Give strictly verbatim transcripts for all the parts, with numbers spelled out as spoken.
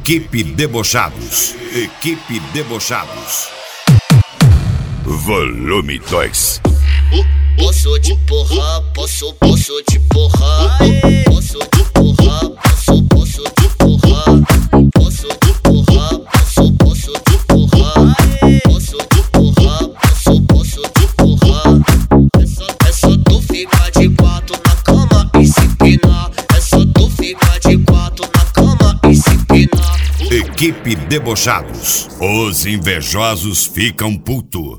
Equipe Debochados. Equipe Debochados. Volume dois. Posso te porrar, posso, posso te porrar. Posso te porrar, posso, posso te porrar. Posso te porrar, posso, posso te porrar. Posso te porrar, posso, posso te porrar. É só, é só tu ficar de quatro na cama e se empinar. É só tu ficar de quatro na cama e se empinar. Equipe Debochados. Os invejosos ficam puto.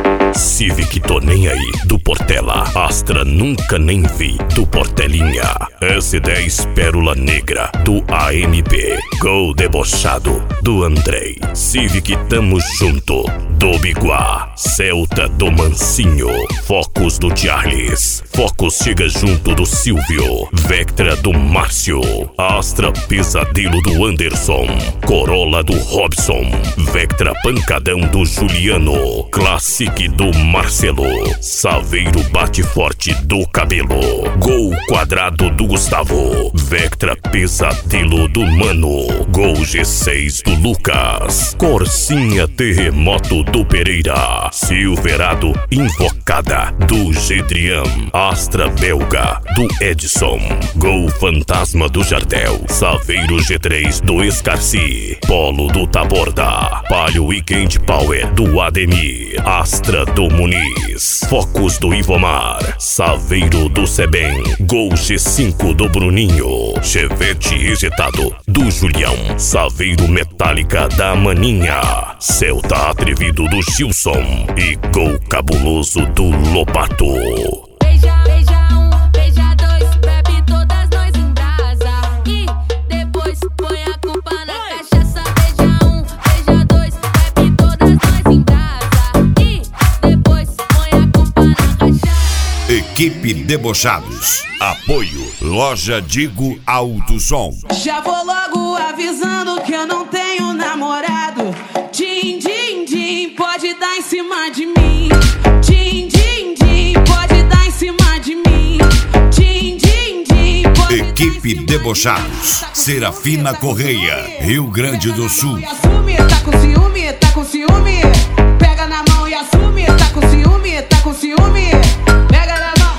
Civic tô nem aí, do Portela. Astra nunca nem vi, do Portelinha. S dez Pérola Negra, do A M B. Gol Debochado, do Andrei. Civic tamo junto, do Biguá. Celta do Mancinho. Focus do Charles. Focus chega junto do Silvio. Vectra do Márcio. Astra Pesadelo do Anderson. Corolla do Robson. Vectra Pancadão do Juliano. Classic do Marcelo. Saveiro Bate Forte do Cabelo. Gol Quadrado do Gustavo. Vectra Pesadelo do Mano. Gol G seis do Lucas. Corsinha Terremoto do Pereira. Silverado Invocada do Gedrian. Astra Belga do Edson. Gol Fantasma do Jardel. Saveiro G três do Escarci. Polo do Taborda. Palio Weekend Power do Ademir. Astra do Muniz. Focus do Ivomar. Saveiro do Sebem. Gol G cinco do Bruninho. Chevette Rejetado do Julião. Saveiro Metálica da Maninha. Celta Atrevido do Gilson. E Gol Cabuloso do Lobato. Beija, beija um, beija dois, bebe todas nós em brasa. E depois põe a culpa na cachaça. Beija um, beija dois, bebe todas nós em brasa. E depois põe a culpa na cachaça. Equipe Debochados. Apoio Loja Digo Alto Som. Já vou logo avisando que eu não tenho namorado. Din, din, din, pode dar em cima de mim. Din, din, din, pode dar em cima de mim. Din, din, din, pode Equipe Debochados. Serafina Correia, Rio Grande do Sul. E assume, tá com ciúme, tá com ciúme. Pega na mão e assume, tá com ciúme, tá com ciúme. Pega na mão.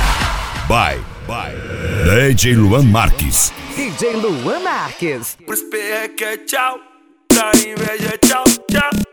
Bye, bye. D J Luan Marques. D J Luan Marques. Pros perreque é tchau, da inveja é tchau, tchau.